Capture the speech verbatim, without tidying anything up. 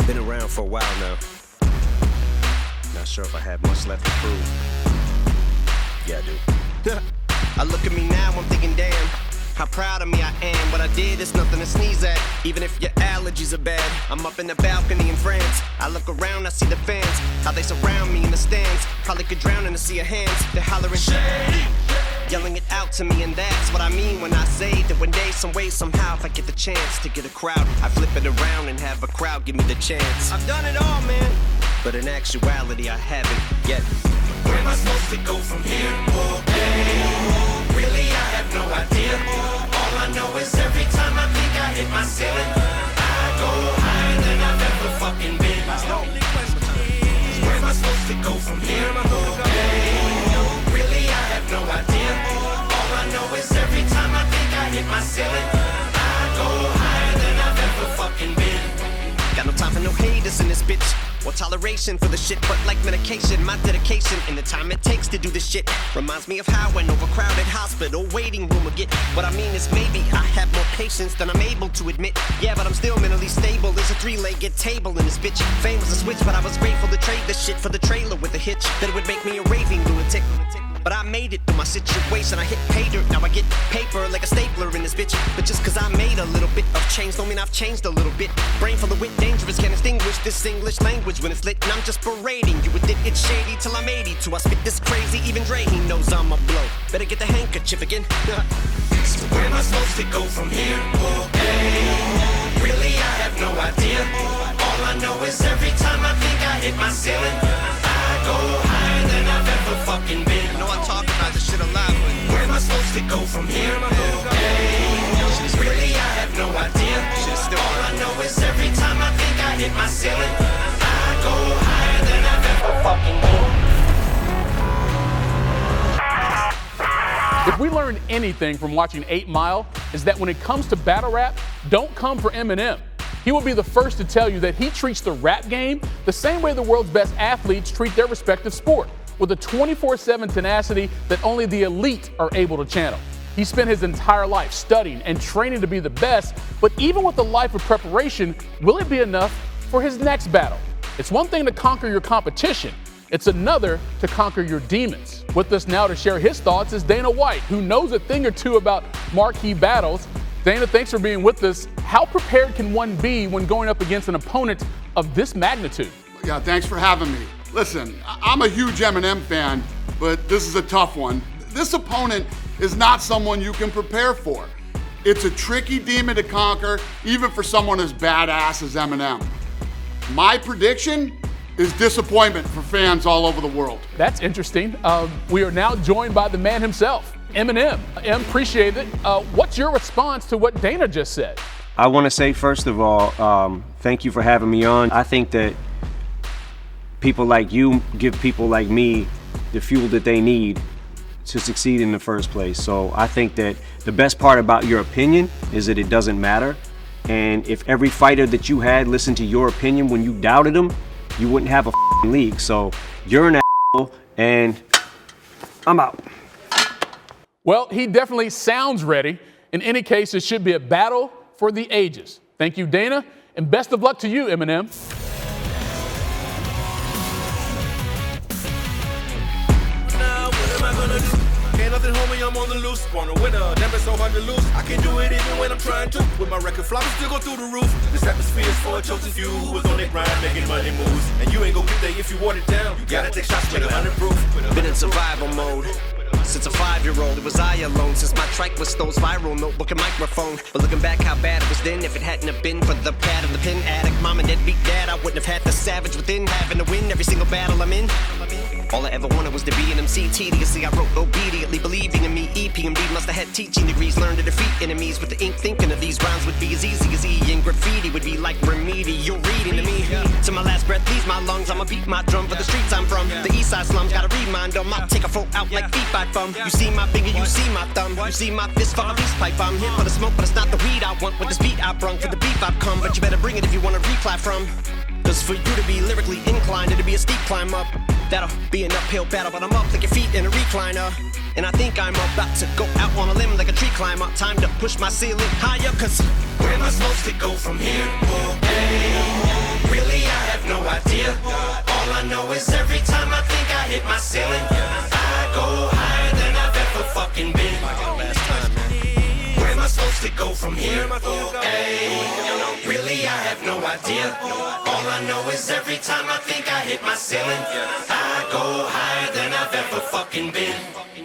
Been around for a while now. Not sure if I have much left to prove. Yeah, I do. I look at me now, I'm thinking, damn, how proud of me I am. What I did is nothing to sneeze at, even if your allergies are bad. I'm up in the balcony in France. I look around, I see the fans, how they surround me in the stands. Probably could drown in a sea of hands. They're hollering shade, yelling it out to me, and that's what I mean when I say that one day, some way, somehow, if I get the chance to get a crowd, I flip it around and have a crowd give me the chance. I've done it all, man, but in actuality, I haven't yet. Where am I supposed to go from here? Okay. Really, I have no idea. All I know is every time I think I hit my ceiling, I go higher than I've ever fucking been. Where am I supposed to go from here? Okay. Really, I have no idea. All I know is every time I think I hit my ceiling, I go higher than I've ever fucking been. Got no time for no haters in this bitch, or toleration for the shit, but like medication, my dedication and the time it takes to do this shit reminds me of how an overcrowded hospital waiting room would get. What I mean is maybe I have more patience than I'm able to admit. Yeah, but I'm still mentally stable. There's a three-legged table in this bitch. Fame was a switch, but I was grateful to trade this shit for the trailer with a hitch that would make me a raving lunatic. But I made it through my situation. I hit pay dirt, now I get paper like a stapler in this bitch. But just cause I made a little bit of change don't mean I've changed a little bit. Brain full of wit, dangerous, can't extinguish this English language when it's lit. And I'm just berating you with it, it's shady till I'm eighty-two. I spit this crazy, even Dre, he knows I'm a blow. Better get the handkerchief again. So where am I supposed to go from here? Okay. Really, I have no idea. All I know is every time I think I hit my ceiling, I go higher than I've ever fucking been. I know I talk about this shit a lot, but where am I supposed to go from here? Okay. Really, I have no idea. All I know is every time I think I hit my ceiling, I go higher than I've ever fucking been. If we learned anything from watching eight mile, is that when it comes to battle rap, don't come for Eminem. He will be the first to tell you that he treats the rap game the same way the world's best athletes treat their respective sport, with a twenty-four seven tenacity that only the elite are able to channel. He spent his entire life studying and training to be the best, but even with a life of preparation, will it be enough for his next battle? It's one thing to conquer your competition, it's another to conquer your demons. With us now to share his thoughts is Dana White, who knows a thing or two about marquee battles. Dana, thanks for being with us. How prepared can one be when going up against an opponent of this magnitude? Yeah, thanks for having me. Listen, I'm a huge Eminem fan, but this is a tough one. This opponent is not someone you can prepare for. It's a tricky demon to conquer, even for someone as badass as Eminem. My prediction is disappointment for fans all over the world. That's interesting. Uh, we are now joined by the man himself, Eminem. Em, appreciate it. Uh, what's your response to what Dana just said? I want to say, first of all, um, thank you for having me on. I think that people like you give people like me the fuel that they need to succeed in the first place. So I think that the best part about your opinion is that it doesn't matter. And if every fighter that you had listened to your opinion when you doubted them, you wouldn't have a f***ing league. So you're an asshole, and I'm out. Well, he definitely sounds ready. In any case, it should be a battle for the ages. Thank you, Dana, and best of luck to you, Eminem. Now, what am I gonna do? Ain't nothing, homie, I'm on the loose. Born a winner, never so hard to lose. I can do it even when I'm trying to. With my record flopping, still go through the roof. This atmosphere is for a chosen few who was on their grind, making money moves. And you ain't gonna get there if you water it down. You gotta take shots with a hundred proof. been in survival mode since a five-year-old. It was I alone since my trike was Stowe's viral notebook and microphone. But looking back how bad it was then, if it hadn't have been for the pad of the pen addict, mom and deadbeat dad, I wouldn't have had the savage within, having to win every single battle I'm in. All I ever wanted was to be an M C. Tediously I wrote obediently, believing in me. E P M D must have had teaching degrees, learned to defeat enemies with the ink, thinking of these rhymes would be as easy as E. And graffiti would be like remedial reading to me. To my last breath, these my lungs, I'ma beat my drum for the streets I'm from. The east side slums, gotta remind them, I'll take a foe out like feet by thumb. You see my finger, you see my thumb. You see my fist fuck a peace pipe. I'm here for the smoke, but it's not the weed I want. With this beat I brung, for the beef I've come. But you better bring it if you wanna reply from. Cause for you to be lyrically inclined, it'll be a steep climb up. That'll be an uphill battle, but I'm up like your feet in a recliner. And I think I'm about to go out on a limb like a tree climber. Time to push my ceiling higher, cause where am I supposed to go from here? Okay. Really, I have no idea. All I know is every time I think I hit my ceiling, I go higher than I've ever fucking been. Where am I supposed to go from here? Hey, really, I have no idea. All I know is every time I think I hit my ceiling, I go higher than I've ever fucking been.